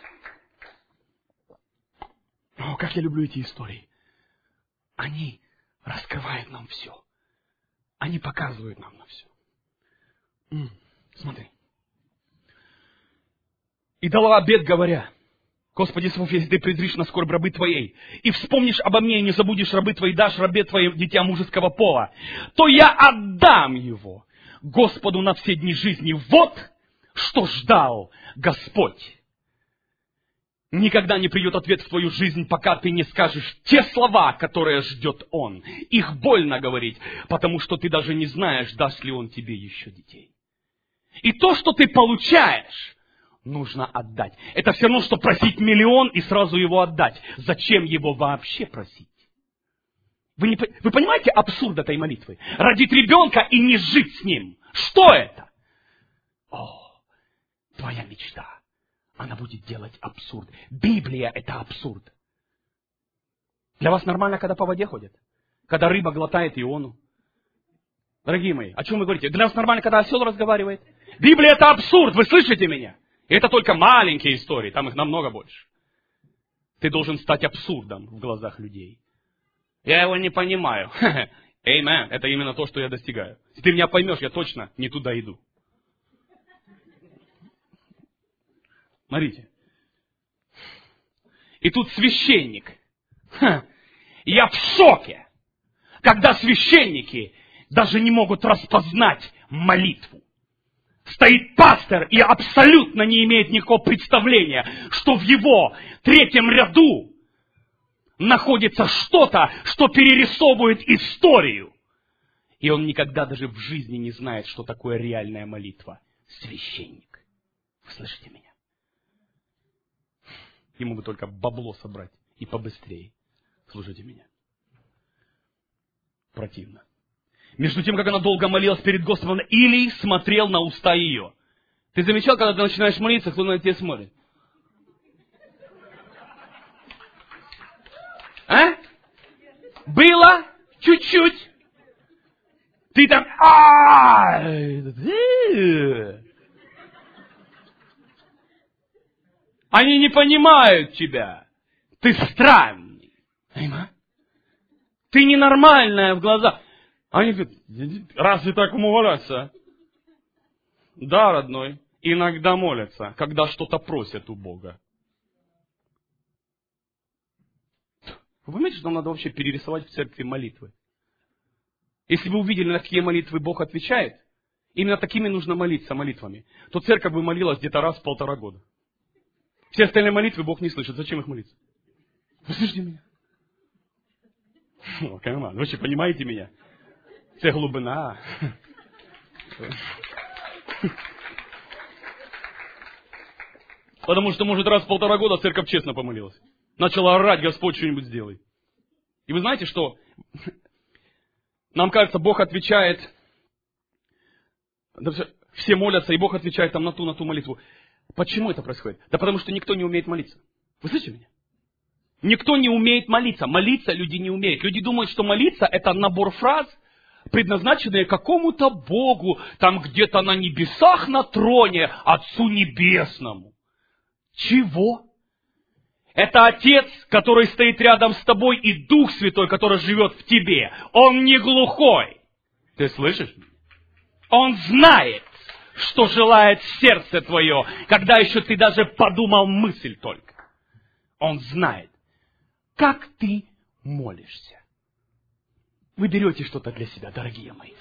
О, как я люблю эти истории. Они раскрывает нам все. Они показывают нам на все. Смотри. И дала обет, говоря: Господи Иисус, если ты презришь на скорбь рабы Твоей, и вспомнишь обо мне, и не забудешь рабы Твои, дашь рабе Твоим дитя мужеского пола, то я отдам его Господу на все дни жизни. Вот что ждал Господь. Никогда не придет ответ в твою жизнь, пока ты не скажешь те слова, которые ждет Он. Их больно говорить, потому что ты даже не знаешь, даст ли Он тебе еще детей. И то, что ты получаешь, нужно отдать. Это все равно, что просить миллион и сразу его отдать. Зачем его вообще просить? Вы понимаете абсурд этой молитвы? Родить ребенка и не жить с ним. Что это? О, твоя мечта. Она будет делать абсурд. Библия – это абсурд. Для вас нормально, когда по воде ходят? Когда рыба глотает Иону? Дорогие мои, о чем вы говорите? Для вас нормально, когда осел разговаривает? Библия – это абсурд, вы слышите меня? И это только маленькие истории, там их намного больше. Ты должен стать абсурдом в глазах людей. Я его не понимаю. Amen. Это именно то, что я достигаю. Если ты меня поймешь, я точно не туда иду. Смотрите. И тут священник. Я в шоке, когда священники даже не могут распознать молитву. Стоит пастор и абсолютно не имеет никакого представления, что в его третьем ряду находится что-то, что перерисовывает историю. И он никогда даже в жизни не знает, что такое реальная молитва. Священник. Вы слышите меня? Ему бы только бабло собрать и побыстрее. Слушайте меня. Противно. Между тем, как она долго молилась перед Господом, Илий смотрел на уста ее. Ты замечал, когда ты начинаешь молиться, кто на тебя смотрит? А? Было? Чуть-чуть. Ты там... Они не понимают тебя. Ты странный. Ты ненормальная в глазах. Они говорят: разве так молятся? Да, родной, иногда молятся, когда что-то просят у Бога. Вы понимаете, что нам надо вообще перерисовать в церкви молитвы? Если вы увидели, на какие молитвы Бог отвечает, именно такими нужно молиться молитвами, то церковь бы молилась где-то раз в 1,5 года. Все остальные молитвы Бог не слышит. Зачем их молиться? Вы слышите меня? Вы вообще понимаете меня? Це глубина. Потому что, может, раз в 1,5 года церковь честно помолилась. Начала орать: Господь, что-нибудь сделай. И вы знаете, что нам кажется, Бог отвечает, все молятся, и Бог отвечает там на ту молитву. Почему это происходит? Да потому что никто не умеет молиться. Вы слышите меня? Никто не умеет молиться. Молиться люди не умеют. Люди думают, что молиться – это набор фраз, предназначенные какому-то Богу, там где-то на небесах на троне, Отцу Небесному. Чего? Это Отец, который стоит рядом с тобой, и Дух Святой, который живет в тебе. Он не глухой. Ты слышишь? Он знает, что желает сердце твое, когда еще ты даже подумал мысль только. Он знает, как ты молишься. Вы берете что-то для себя, дорогие мои.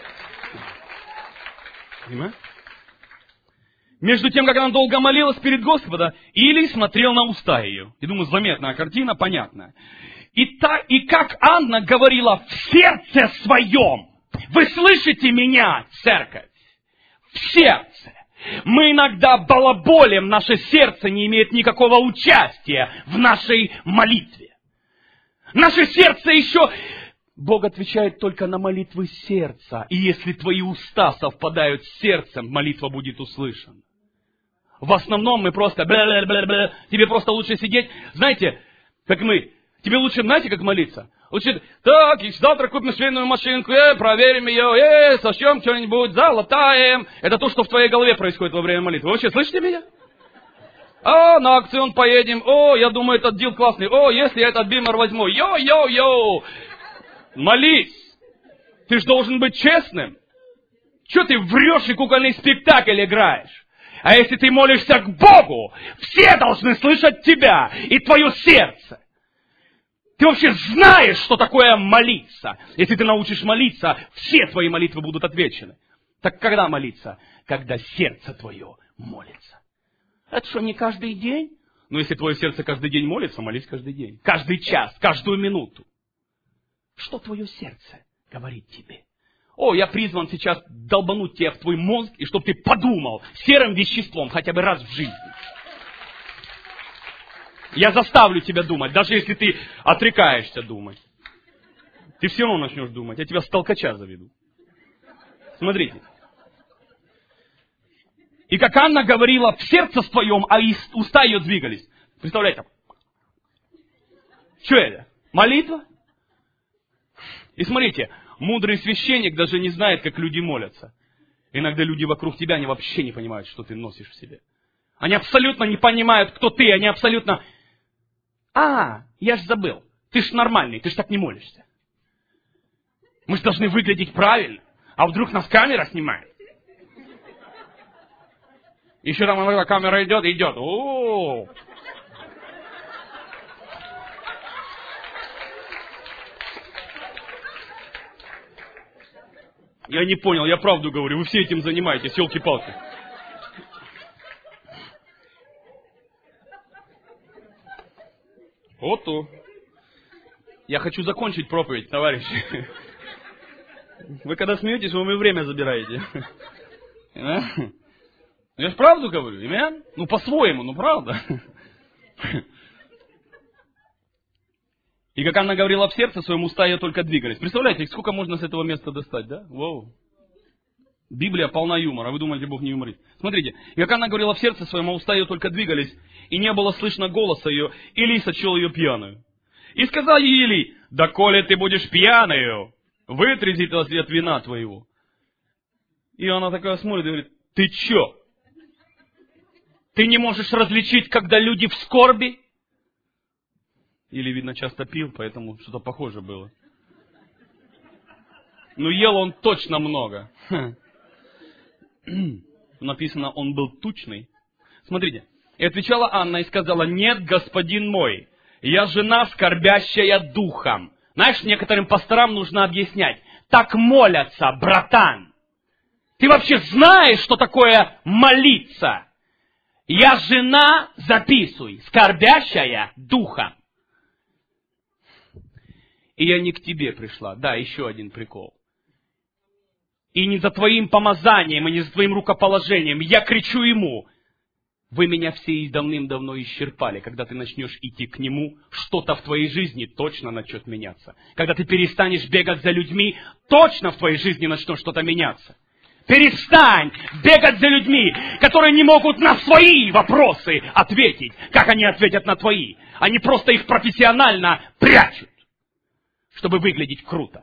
Понимаете? Между тем, как она долго молилась перед Господом, Илий смотрел на уста ее. Я думаю, заметная картина, понятная. И как Анна говорила в сердце своем. Вы слышите меня, церковь? В сердце. Мы иногда балаболим, наше сердце не имеет никакого участия в нашей молитве. Наше сердце еще... Бог отвечает только на молитвы сердца. И если твои уста совпадают с сердцем, молитва будет услышана. В основном мы просто... Тебе просто лучше сидеть. Знаете, как мы... Тебе лучше, знаете, как молиться? Лучше, так, завтра купим швейную машинку, проверим ее, сошьем что-нибудь, залатаем. Это то, что в твоей голове происходит во время молитвы. Вы вообще слышите меня? На аукцион поедем. Я думаю, этот дил классный. Если я этот бимер возьму. Йо-йо-йо. Молись. Ты же должен быть честным. Чего ты врешь и кукольный спектакль играешь? А если ты молишься к Богу, все должны слышать тебя и твое сердце. Ты вообще знаешь, что такое молиться. Если ты научишь молиться, все твои молитвы будут отвечены. Так когда молиться? Когда сердце твое молится. Это что, не каждый день? Ну, если твое сердце каждый день молится, молись каждый день. Каждый час, каждую минуту. Что твое сердце говорит тебе? О, я призван сейчас долбануть тебя в твой мозг, и чтобы ты подумал серым веществом хотя бы раз в жизни. Я заставлю тебя думать, даже если ты отрекаешься думать. Ты все равно начнешь думать, я тебя с толкача заведу. Смотрите. И как Анна говорила в сердце своем, а уста ее двигались. Представляете? Что это? Молитва? И смотрите, мудрый священник даже не знает, как люди молятся. Иногда люди вокруг тебя, они вообще не понимают, что ты носишь в себе. Они абсолютно не понимают, кто ты, они абсолютно... я ж забыл. Ты ж нормальный, ты ж так не молишься. Мы же должны выглядеть правильно. А вдруг нас камера снимает? Еще там иногда камера идет. О-о-о. Я не понял, я правду говорю. Вы все этим занимаетесь, елки-палки. Вот то. Я хочу закончить проповедь, товарищи. Вы когда смеетесь, вы мне время забираете. Я же правду говорю, имен? Ну, по-своему, ну, правда. И как она говорила в сердце своем, уста ее только двигались. Представляете, сколько можно с этого места достать, да? Вау. Библия полна юмора. Вы думаете, Бог не юморист? Смотрите, и как она говорила в сердце своем, а уста ее только двигались, и не было слышно голоса ее, Илий сочел ее пьяную. И сказал ей Илий: «Доколе ты будешь пьяною, вытрези от вина твоего». И она такая смотрит и говорит: «Ты че? Ты не можешь различить, когда люди в скорби?» Или, видно, часто пил, поэтому что-то похоже было. Но ел он точно много. Написано, он был тучный. Смотрите. И отвечала Анна и сказала: «Нет, господин мой, я жена, скорбящая духом». Знаешь, некоторым пасторам нужно объяснять. Так молятся, братан. Ты вообще знаешь, что такое молиться? Я жена, записывай, скорбящая духом. И я не к тебе пришла. Да, еще один прикол. И не за твоим помазанием, и не за твоим рукоположением. Я кричу ему: вы меня все давным-давно исчерпали. Когда ты начнешь идти к нему, что-то в твоей жизни точно начнет меняться. Когда ты перестанешь бегать за людьми, точно в твоей жизни начнет что-то меняться. Перестань бегать за людьми, которые не могут на свои вопросы ответить, как они ответят на твои. Они просто их профессионально прячут, чтобы выглядеть круто.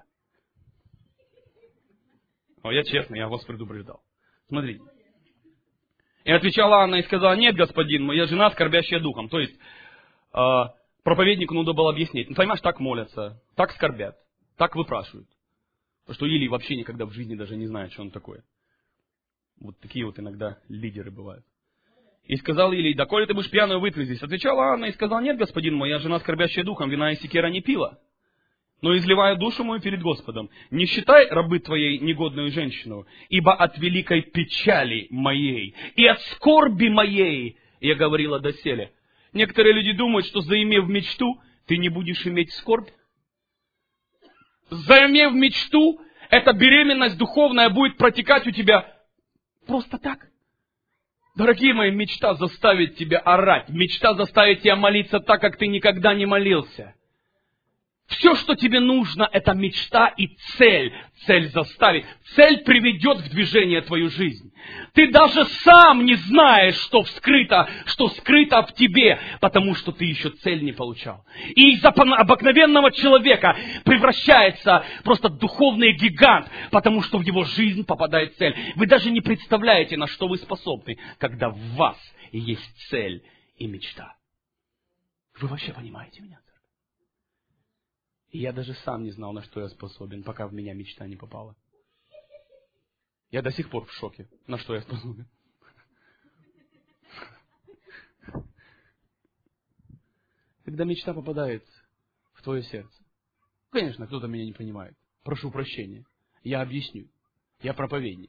Я честно, я вас предупреждал. Смотрите. И отвечала Анна и сказала: «Нет, господин мой, я жена, скорбящая духом». То есть, проповеднику надо было объяснить. Ну, понимаешь, так молятся, так скорбят, так выпрашивают. Потому что Илий вообще никогда в жизни даже не знает, что он такое. Вот такие вот иногда лидеры бывают. И сказал Илий: «Доколе ты будешь пьяную, вытрезись». Отвечала Анна и сказала: «Нет, господин мой, я жена, скорбящая духом, вина и секера не пила, но изливаю душу мою перед Господом. Не считай рабы твоей негодную женщину, ибо от великой печали моей и от скорби моей я говорила доселе». Некоторые люди думают, что заимев мечту, ты не будешь иметь скорбь. Заимев мечту, эта беременность духовная будет протекать у тебя просто так. Дорогие мои, мечта заставит тебя орать. Мечта заставит тебя молиться так, как ты никогда не молился. Все, что тебе нужно, это мечта и цель. Цель заставит. Цель приведет в движение твою жизнь. Ты даже сам не знаешь, что скрыто в тебе, потому что ты еще цель не получал. И из обыкновенного человека превращается просто духовный гигант, потому что в его жизнь попадает цель. Вы даже не представляете, на что вы способны, когда в вас есть цель и мечта. Вы вообще понимаете меня? И я даже сам не знал, на что я способен, пока в меня мечта не попала. Я до сих пор в шоке, на что я способен. Когда мечта попадает в твое сердце. Конечно, кто-то меня не понимает. Прошу прощения. Я объясню. Я проповедник.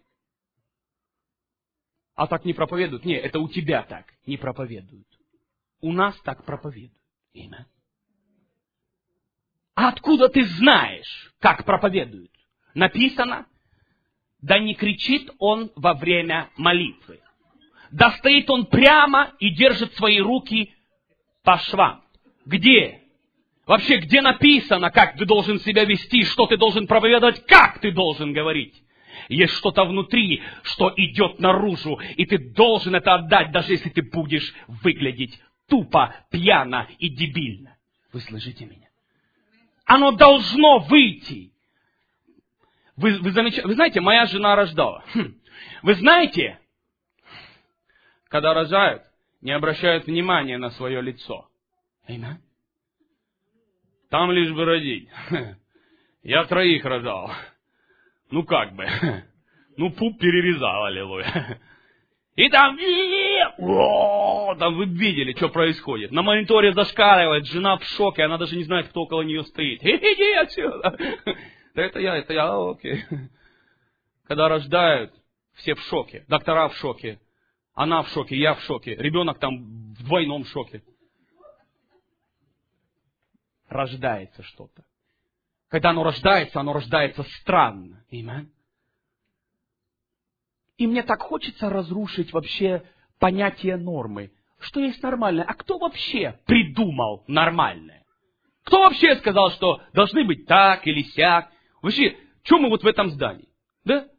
А так не проповедуют? Нет, это у тебя так не проповедуют. У нас так проповедуют. Имя. А откуда ты знаешь, как проповедуют? Написано, да не кричит он во время молитвы. Да стоит он прямо и держит свои руки по швам. Где? Вообще, где написано, как ты должен себя вести, что ты должен проповедовать, как ты должен говорить? Есть что-то внутри, что идет наружу, и ты должен это отдать, даже если ты будешь выглядеть тупо, пьяно и дебильно. Вы слышите меня? Оно должно выйти. Вы знаете, моя жена рождала. Вы знаете, когда рожают, не обращают внимания на свое лицо. Amen. Там лишь бы родить. Я 3 рожал. Ну как бы. Ну пуп перерезал, аллилуйя. И там вы видели, что происходит. На мониторе зашкаливает, жена в шоке, она даже не знает, кто около нее стоит. Иди отсюда. Да это я, окей. Когда рождают, все в шоке. Доктора в шоке. Она в шоке, я в шоке. Ребенок там в двойном шоке. Рождается что-то. Когда оно рождается странно. Amen. И мне так хочется разрушить вообще понятие нормы. Что есть нормальное? А кто вообще придумал нормальное? Кто вообще сказал, что должны быть так или сяк? Вообще, что мы вот в этом здании? Да?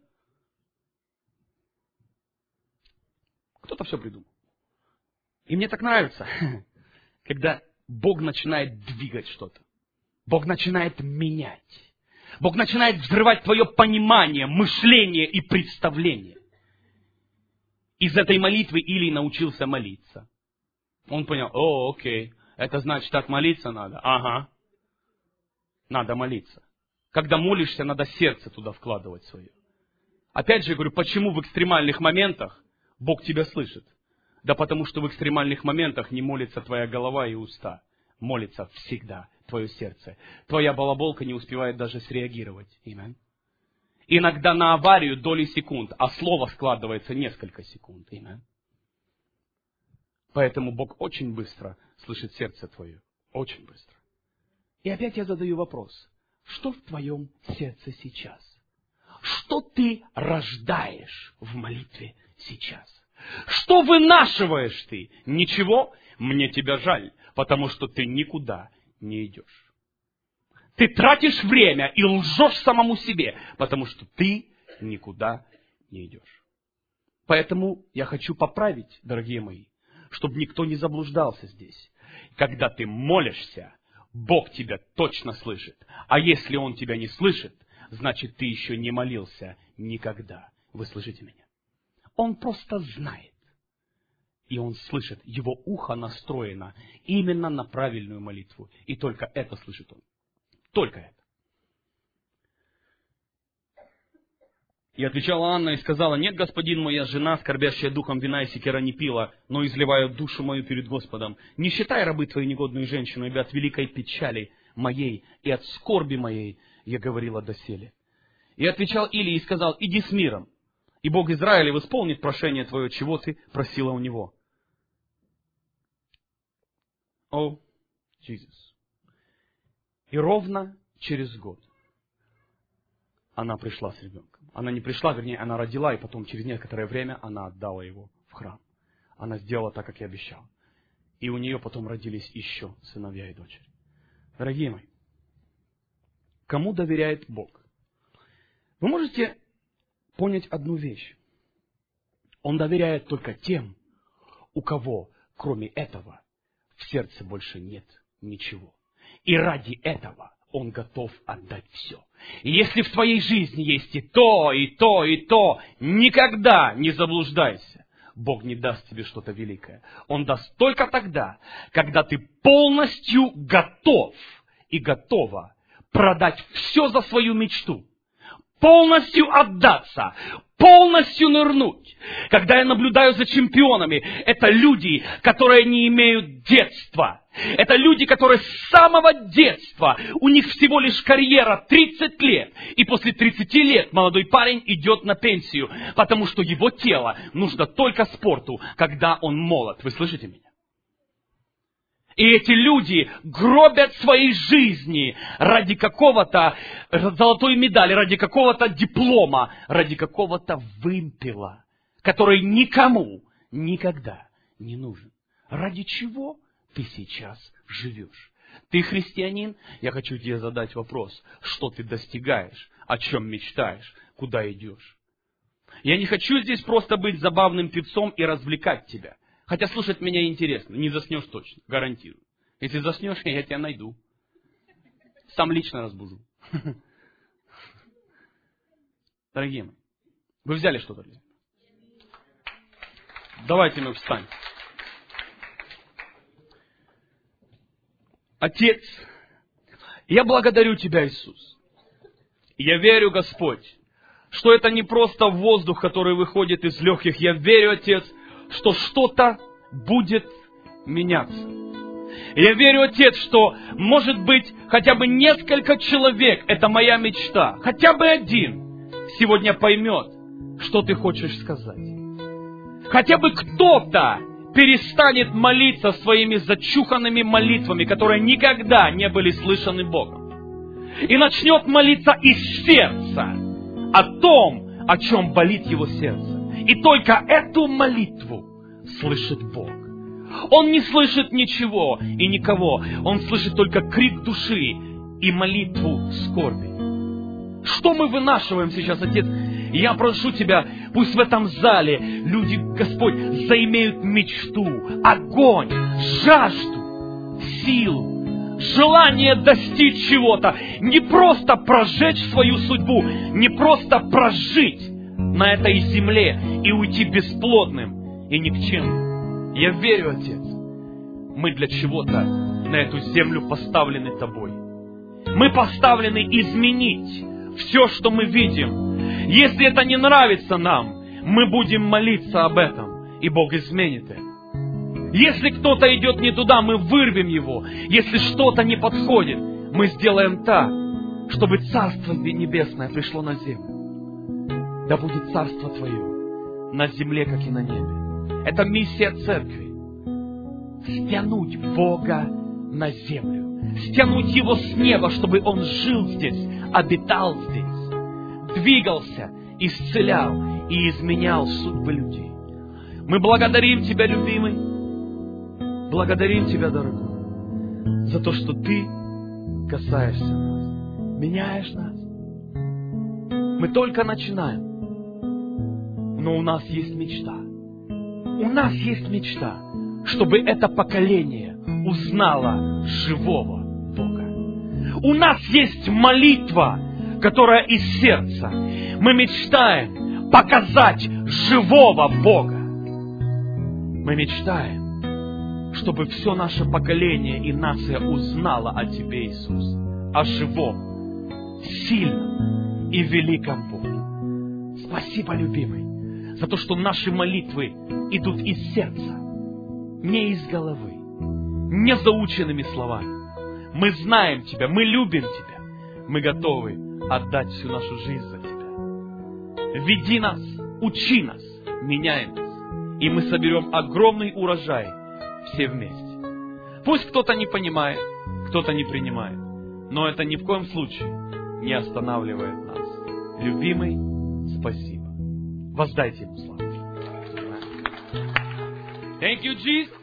Кто-то все придумал. И мне так нравится, когда Бог начинает двигать что-то. Бог начинает менять. Бог начинает взрывать твое понимание, мышление и представление. Из этой молитвы Илий научился молиться. Он понял, окей, это значит, так молиться надо. Ага, надо молиться. Когда молишься, надо сердце туда вкладывать свое. Опять же, я говорю, почему в экстремальных моментах Бог тебя слышит? Да потому что в экстремальных моментах не молится твоя голова и уста. Молится всегда твое сердце. Твоя балаболка не успевает даже среагировать. Amen. Иногда на аварию доли секунд, а слово складывается несколько секунд. Amen. Поэтому Бог очень быстро слышит сердце твое. Очень быстро. И опять я задаю вопрос. Что в твоем сердце сейчас? Что ты рождаешь в молитве сейчас? Что вынашиваешь ты? Ничего, мне тебя жаль, потому что ты никуда не идешь. Ты тратишь время и лжешь самому себе, потому что ты никуда не идешь. Поэтому я хочу поправить, дорогие мои, чтобы никто не заблуждался здесь. Когда ты молишься, Бог тебя точно слышит. А если Он тебя не слышит, значит, ты еще не молился никогда. Вы слышите меня? Он просто знает. И Он слышит. Его ухо настроено именно на правильную молитву. И только это слышит Он. Только это. И отвечала Анна и сказала: нет, господин мой, я жена, скорбящая духом вина и секера не пила, но изливаю душу мою перед Господом. Не считай рабы твою негодную женщину, ибо от великой печали моей и от скорби моей я говорила доселе. И отвечал Илий и сказал: иди с миром, и Бог Израилев исполнит прошение твое, чего ты просила у него. О, Иисус. И ровно через год она пришла с ребенком. Она не пришла, вернее, она родила, и потом через некоторое время она отдала его в храм. Она сделала так, как и обещала. И у нее потом родились еще сыновья и дочери. Дорогие мои, кому доверяет Бог? Вы можете понять одну вещь. Он доверяет только тем, у кого, кроме этого, в сердце больше нет ничего. И ради этого Он готов отдать все. И если в твоей жизни есть и то, и то, и то, никогда не заблуждайся. Бог не даст тебе что-то великое. Он даст только тогда, когда ты полностью готов и готова продать все за свою мечту, полностью отдаться, полностью нырнуть. Когда я наблюдаю за чемпионами, это люди, которые не имеют детства. Это люди, которые с самого детства, у них всего лишь карьера 30 лет. И после 30 лет молодой парень идет на пенсию, потому что его тело нужно только спорту, когда он молод. Вы слышите меня? И эти люди гробят свои жизни ради какого-то золотой медали, ради какого-то диплома, ради какого-то вымпела, который никому никогда не нужен. Ради чего ты сейчас живешь? Ты христианин? Я хочу тебе задать вопрос. Что ты достигаешь? О чем мечтаешь? Куда идешь? Я не хочу здесь просто быть забавным певцом и развлекать тебя. Хотя слушать меня интересно. Не заснешь точно, гарантирую. Если заснешь, я тебя найду. Сам лично разбужу. Дорогие мои, вы взяли что-то? Давайте мы встанем. Отец, я благодарю Тебя, Иисус. Я верю, Господь, что это не просто воздух, который выходит из легких. Я верю, Отец, что что-то будет меняться. Я верю, Отец, что, может быть, хотя бы несколько человек, это моя мечта, хотя бы один, сегодня поймет, что Ты хочешь сказать. Хотя бы кто-то перестанет молиться своими зачуханными молитвами, которые никогда не были слышаны Богом. И начнет молиться из сердца о том, о чем болит его сердце. И только эту молитву слышит Бог. Он не слышит ничего и никого. Он слышит только крик души и молитву скорби. Что мы вынашиваем сейчас, Отец? Я прошу Тебя, пусть в этом зале люди, Господь, заимеют мечту, огонь, жажду, силу, желание достичь чего-то. Не просто прожечь свою судьбу, не просто прожить на этой земле и уйти бесплодным и никчемным. Я верю, Отец, мы для чего-то на эту землю поставлены Тобой. Мы поставлены изменить все, что мы видим. Если это не нравится нам, мы будем молиться об этом, и Бог изменит это. Если кто-то идет не туда, мы вырвем его. Если что-то не подходит, мы сделаем так, чтобы Царство Небесное пришло на землю. Да будет Царство Твое на земле, как и на небе. Это миссия церкви. Стянуть Бога на землю. Стянуть Его с неба, чтобы Он жил здесь, обитал здесь, двигался, исцелял и изменял судьбы людей. Мы благодарим Тебя, любимый. Благодарим Тебя, дорогой, за то, что Ты касаешься нас, меняешь нас. Мы только начинаем, но у нас есть мечта. У нас есть мечта, чтобы это поколение узнало живого Бога. У нас есть молитва, которая из сердца. Мы мечтаем показать живого Бога. Мы мечтаем, чтобы все наше поколение и нация узнала о Тебе, Иисус, о живом, сильном и великом Боге. Спасибо, любимый, за то, что наши молитвы идут из сердца, не из головы, не заученными словами. Мы знаем Тебя, мы любим Тебя, мы готовы отдать всю нашу жизнь за Тебя. Веди нас, учи нас, меняй нас, и мы соберем огромный урожай все вместе. Пусть кто-то не понимает, кто-то не принимает, но это ни в коем случае не останавливает нас. Любимый, спасибо. Воздайте Ему славу. Thank you, Jesus.